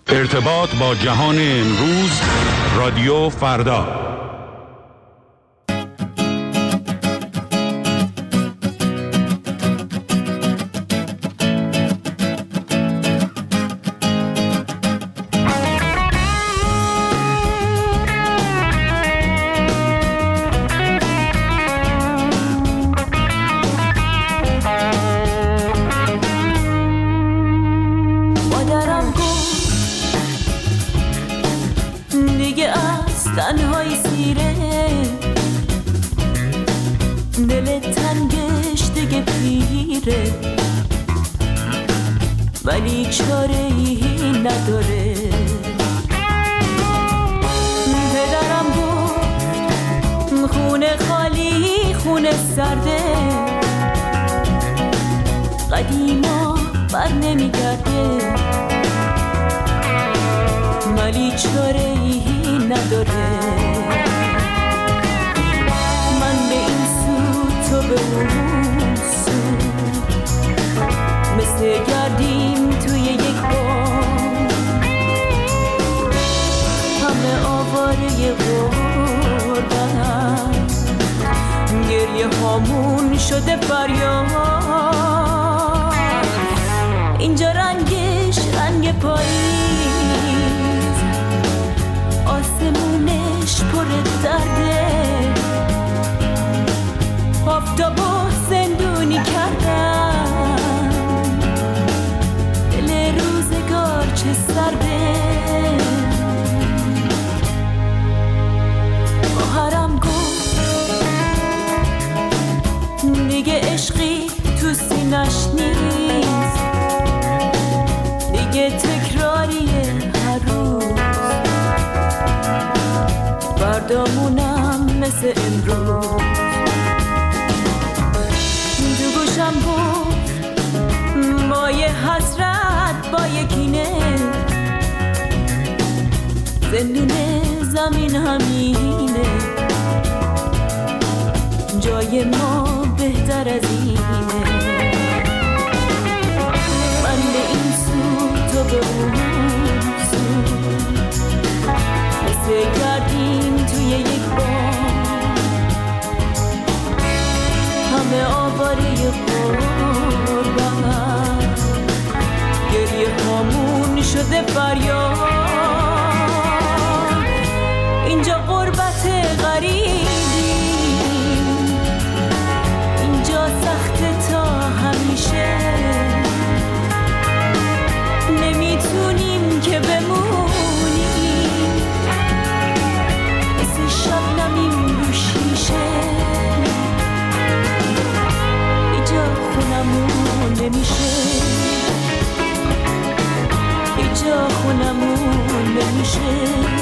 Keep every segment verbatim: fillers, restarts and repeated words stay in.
ارتباط با جهان امروز، رادیو فردا. تنهایی سیره دل تنگش دیگه پیره، ولی چاره ای نداره. پدرم گفت خونه خالی خونه سرده، قدیما بر نمیگرده، ولی چاره ای نداره. من به این سو تو به اون سو، مثل گردیم توی یک بام، همه آواره غربتن، گریه هامون شده فریاد. اینجا رنگش رنگ پاییز، آسمونش پر درده، آفتابو زندونی کردن، دل روزگار چه سرده. خواهرم گفت دیگه عشقی تو سینش نیست، دیگه تکراریه هر روز، فردامونم مثل امروز. دو گوشم بود با یه حسرت با یه کینه، زندون زمین همینه، جای ما بهتر از اینه. من به این سو تو به اون سو، مثل گردیم توی یک بام، همه آواره غربت، گریه هامون شده فریاد. اینجا غربت غریبی، اینجا سخت تا همیشه، نمیتونیم که بمونیم مثل شبنمیم رو شیشه. اینجا خونمون نمیشه، اینجا خونمون نمیشه،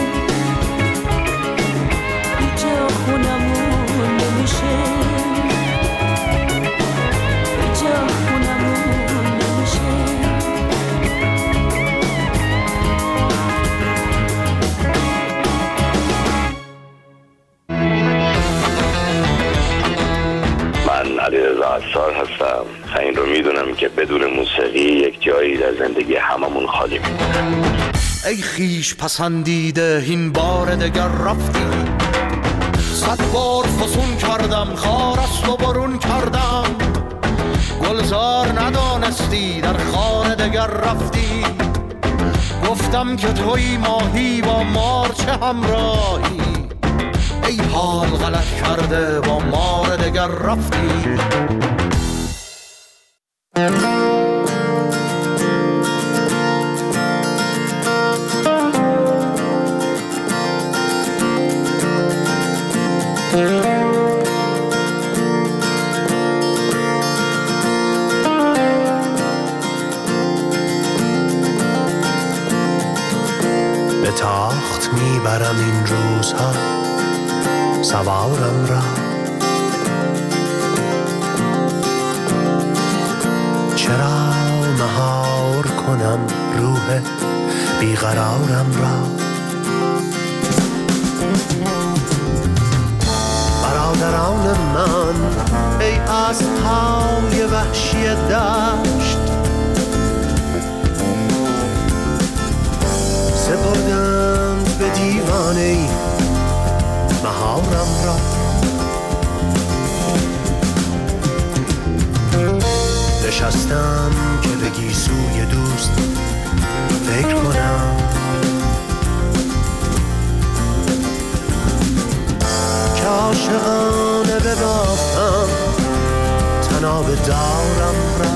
اینجا خونمون نمیشه، اینجا خونمون نمیشه. من علیرضا عصار هستم. این رو میدونم که بدون موسیقی یک جایی در زندگی هممون خالی میمونه. ای خیش پسندیده این بار دگر رفتی، صد بار فسون کردم خار است و برون کردم، گلزار ندانستی در خانه دگر رفتی. گفتم که توی ماهی با مار چه همراهی، ای حال غلط کرده با مار دگر رفتی. به تاخت میبرم این روزها سوارم را، چرا مهار کنم روح بیقرارم را. برادران من ای اسب‌های وحشی دشت، جان ای مهارم را. نشستم که به گیسوی دوست فکر کنم، که عاشقانه ببافم تناب دارم را.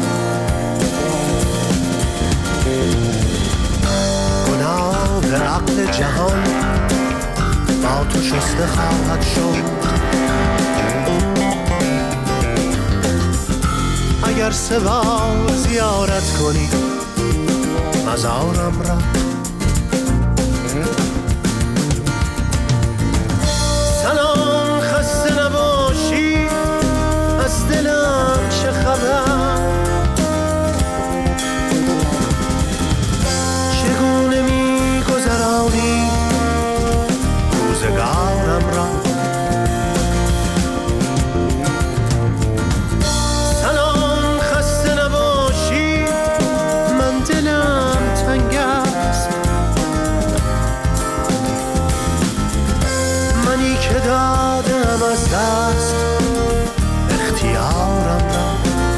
گناه عقل جهان با تو شسته خواهد شد، اگر سه بار زیارت کنی مزارم را. سلام خسته نباشی، از دلم چه خبر؟ چگونه می گذرانی روزگارم را؟ سلام خسته نباشی، من دلم تنگ است، منی که دادم از دست اختیارم را.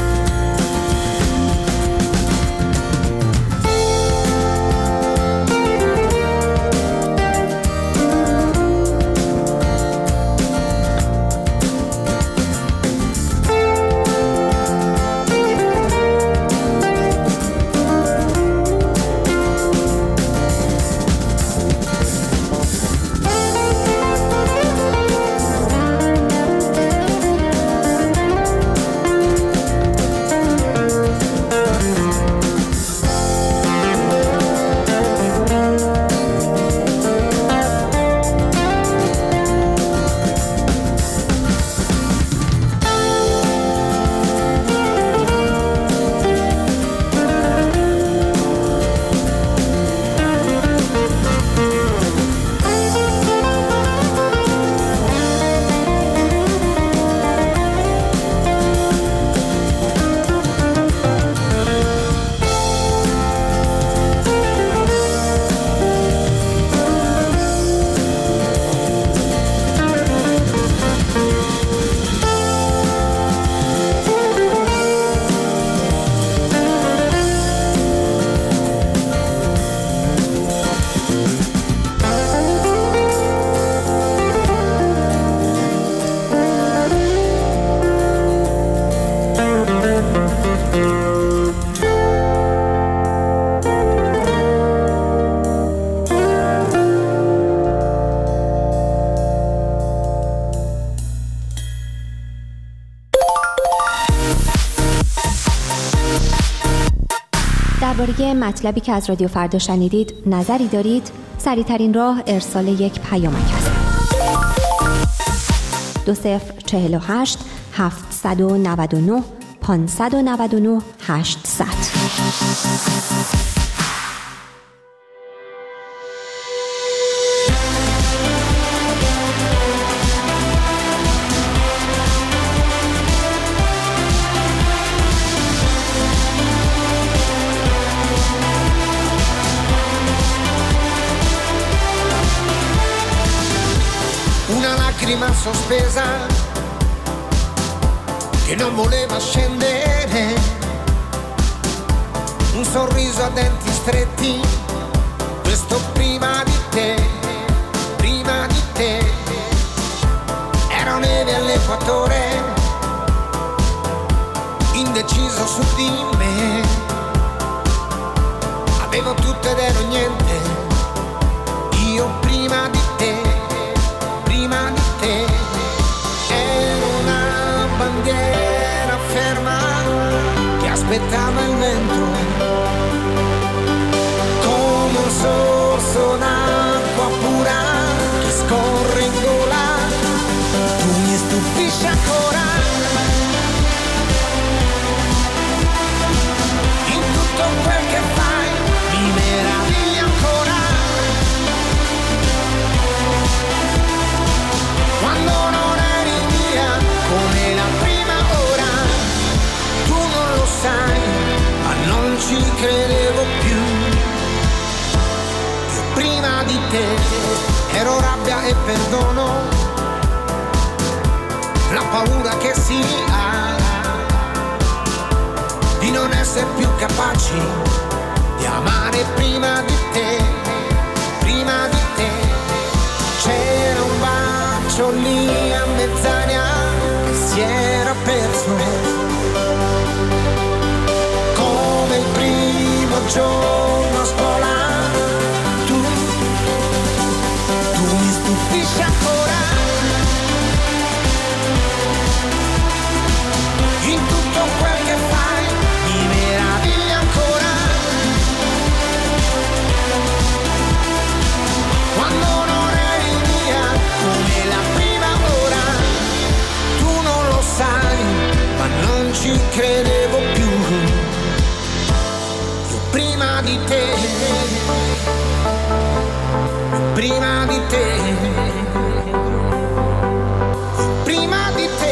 درباره مطلبی که از رادیو فردا شنیدید نظری دارید؟ سریع‌ترین راه ارسال یک پیامک است. دو صفر چهل و هشت هفتصد و نود و نه پانصد و نود و نه هشتصد. Lacrima sospesa che non voleva scendere, un sorriso a denti stretti, questo prima di te, prima di te, ero neve all'equatore, indeciso su di me, avevo tutto ed ero niente, io prima di te, prima di te, ero una bandiera ferma che aspettava il vento, come un sorso d'acqua pura che scorre in gola, tu mi stupisci ancora, in tutto quel che fai mi meraviglia ancora. Quando non eri via come la prima ora, tu non lo sai, ma non ci credevo più. Io prima di te Ero rabbia e perdono, la paura che si ha di non essere più capaci di amare prima di te, prima di te. C'era un bacio lì a mezz'aria che si era perso, come il primo giorno a scuola. Tu, tu mi stupisci ancora, in tutto quel che fai mi meravigli ancora. Quando non eri mia come la prima ora, tu non lo sai, ma non ci credevo più. Io prima di te, prima di te, prima di te,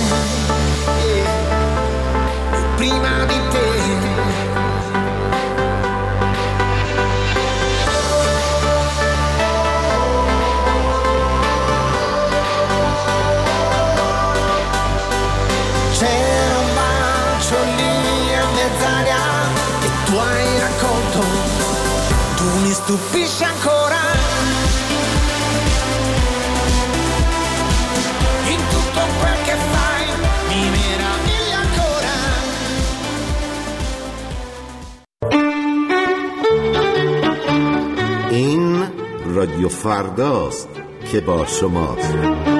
prima di te. C'era un bacio lì a mezz'aria e tu hai raccolto, tu mi stupisci ancora, in tutto quel che fai mi meraviglia ancora. این رادیو فرداست که با شماست.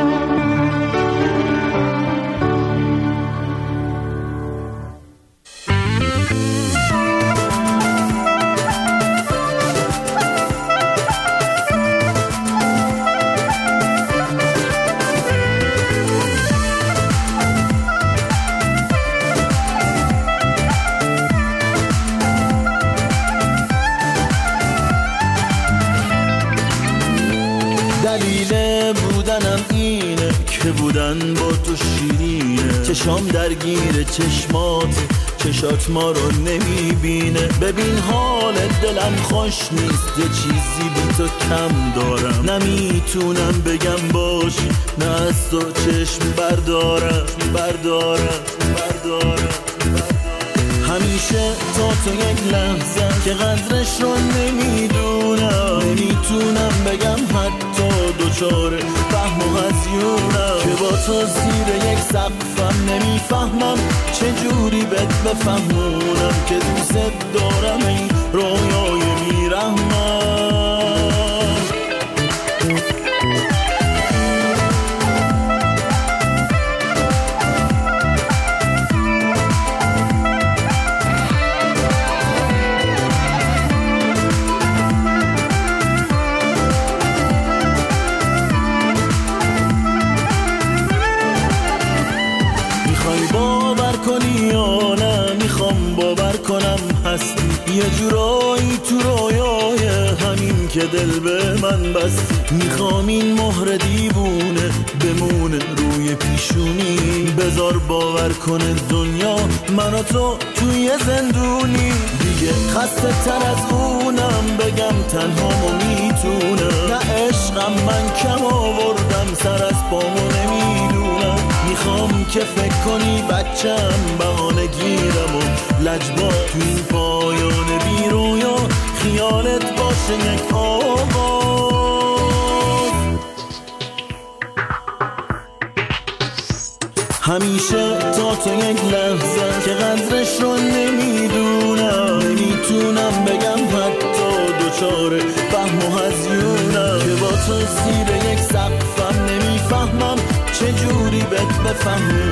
با تو شیرینه، چشام درگیر چشمات، چشات ما رو نمیبینه. ببین حال دلم خوش نیست، یه چیزی بی تو کم دارم. نمیتونم بگم باش، نه از تو چشم بردارم بردارم بردارم. همیشه تا تو یک لحظه که قدرش رو نمیدونم، نمیتونم بگم حتی دوچاره فهم و هزیونم، که با تو زیر یک سقفم نمیفهمم چجوری بهت بفهمونم که دوست دارم این رویای میرحمم. یه جورایی تو رویای همین که دل به من بستی. میخوام این مهر دیوونه بمونه روی پیشونی، بذار باور کنه دنیا من و تو توی زندونی. دیگه خسته تر از اونم بگم تنهامو میتونم، نه عشقم من کم آوردم سر از پامو نمیدونم. میخوام که فکر کنی بچم بهانه گیرم و لجبا تو این پایان بی رویا خیالت باشه یک آغاز. همیشه تا تو یک لحظه که قدرش رو نمیدونم، نمیتونم بگم حتی دوچاره فهم و هزیونم، که با تو زیر یک سقفم نمیفهمم چجوری بهت بفهمم